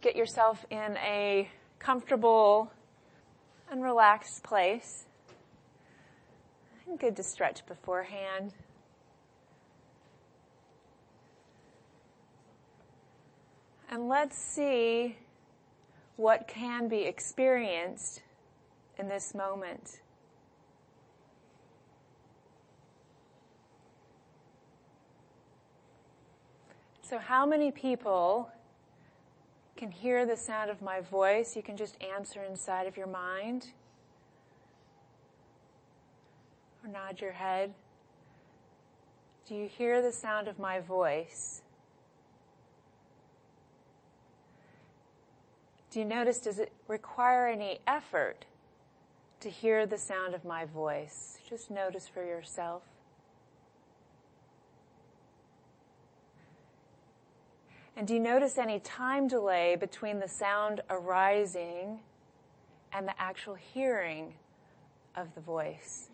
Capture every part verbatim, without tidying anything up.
get yourself in a comfortable and relaxed place. And good to stretch beforehand. And let's see what can be experienced in this moment. So how many people can hear the sound of my voice? You can just answer inside of your mind. Or nod your head. Do you hear the sound of my voice? Do you notice, does it require any effort to hear the sound of my voice? Just notice for yourself. And do you notice any time delay between the sound arising and the actual hearing of the voice?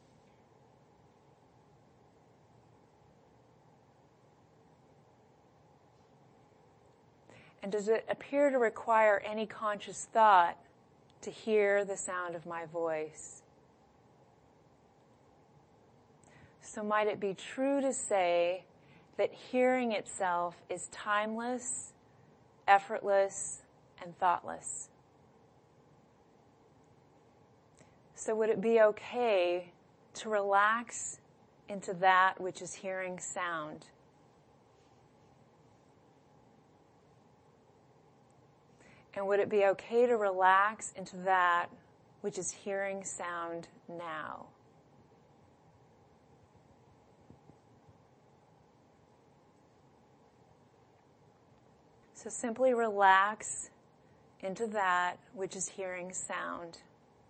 And does it appear to require any conscious thought to hear the sound of my voice? So might it be true to say that hearing itself is timeless, effortless, and thoughtless? So would it be okay to relax into that which is hearing sound? And would it be okay to relax into that which is hearing sound now? So simply relax into that which is hearing sound.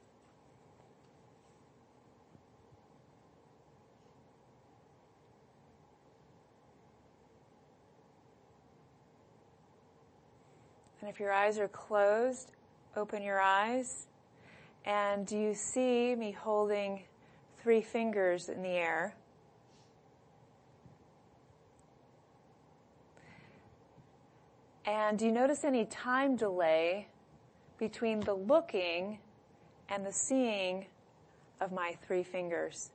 And if your eyes are closed, open your eyes. And do you see me holding three fingers in the air? And do you notice any time delay between the looking and the seeing of my three fingers?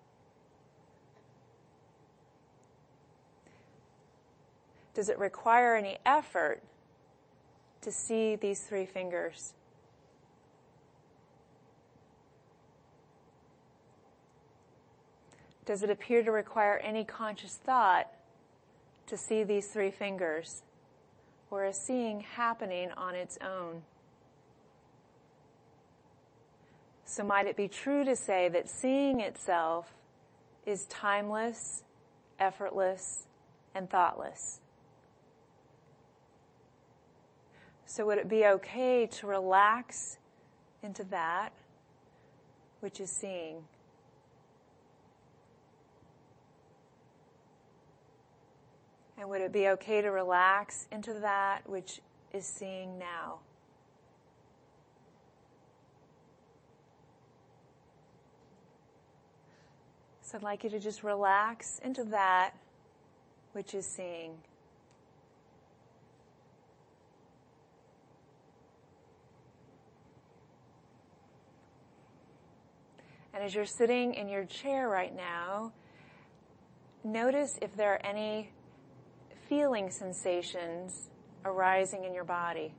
Does it require any effort to see these three fingers? Does it appear to require any conscious thought to see these three fingers? Or is seeing happening on its own? So might it be true to say that seeing itself is timeless, effortless, and thoughtless? So would it be okay to relax into that which is seeing? And would it be okay to relax into that which is seeing now? So I'd like you to just relax into that which is seeing. And as you're sitting in your chair right now, notice if there are any feeling sensations arising in your body.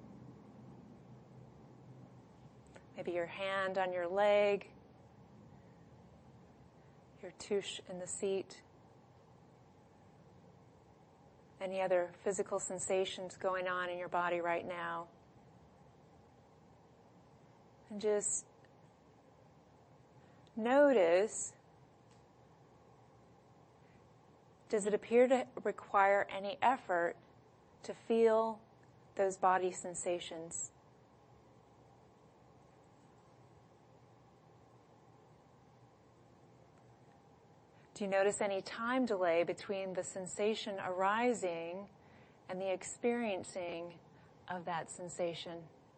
Maybe your hand on your leg, your tush in the seat, any other physical sensations going on in your body right now. And just notice, does it appear to require any effort to feel those body sensations? Do you notice any time delay between the sensation arising and the experiencing of that sensation?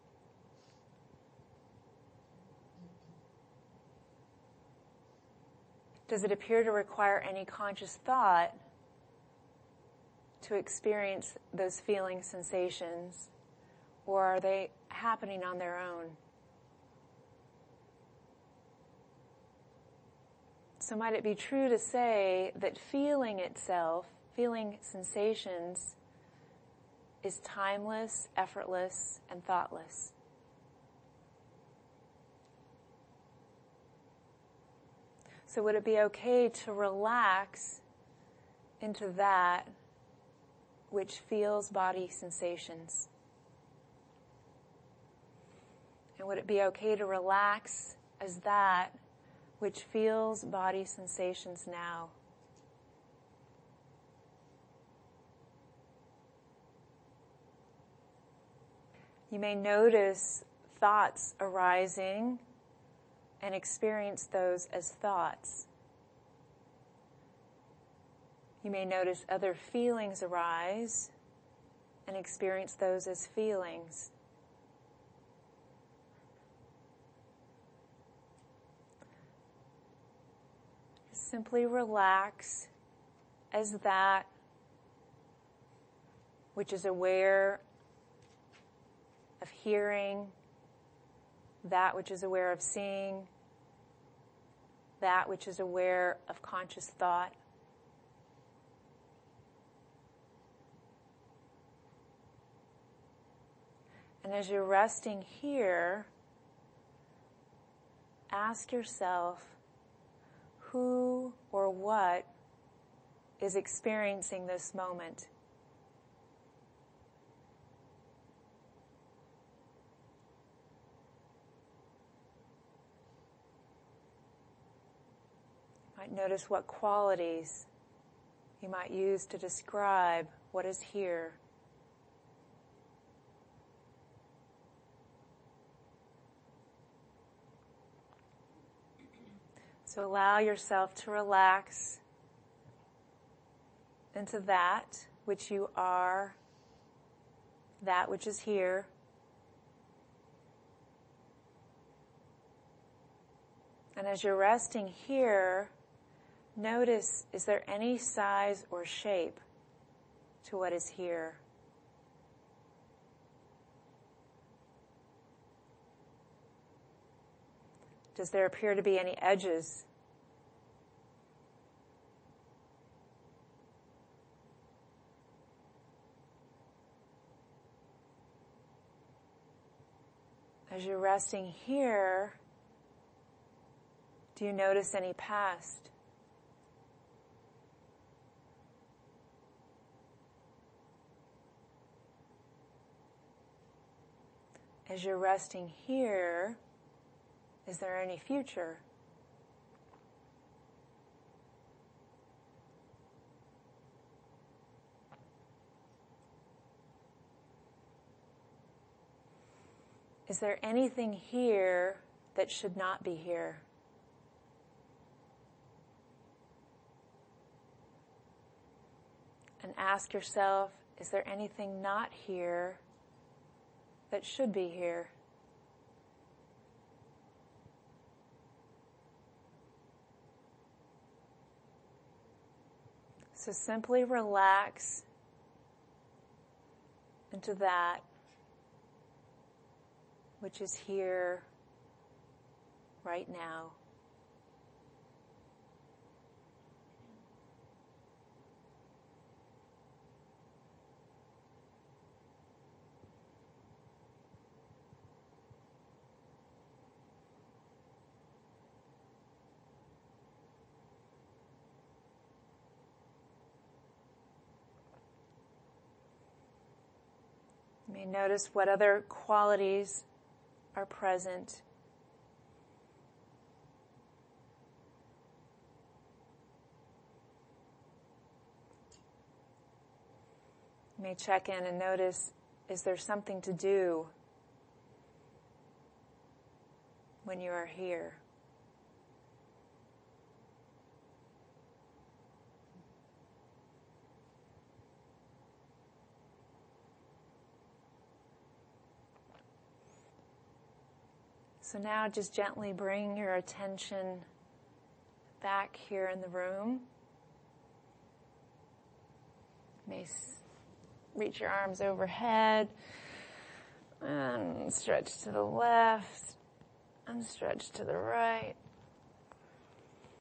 Does it appear to require any conscious thought to experience those feeling sensations? or are they happening on their own? So might it be true to say that feeling itself, feeling sensations, is timeless, effortless, and thoughtless? So would it be okay to relax into that which feels body sensations? And would it be okay to relax as that which feels body sensations now? You may notice thoughts arising and experience those as thoughts. You may notice other feelings arise and experience those as feelings. Simply relax as that which is aware of hearing, that which is aware of seeing, that which is aware of conscious thought. And as you're resting here, ask yourself who or what is experiencing this moment. You might notice what qualities you might use to describe what is here. So allow yourself to relax into that which you are, that which is here. And as you're resting here, notice, is there any size or shape to what is here? Does there appear to be any edges? As you're resting here, do you notice any past? As you're resting here, is there any future? Is there anything here that should not be here? And ask yourself, is there anything not here that should be here? So simply relax into that which is here right now. You may notice what other qualities are present. You may check in and notice, is there something to do when you are here? So now just gently bring your attention back here in the room. You may reach your arms overhead. And stretch to the left and stretch to the right.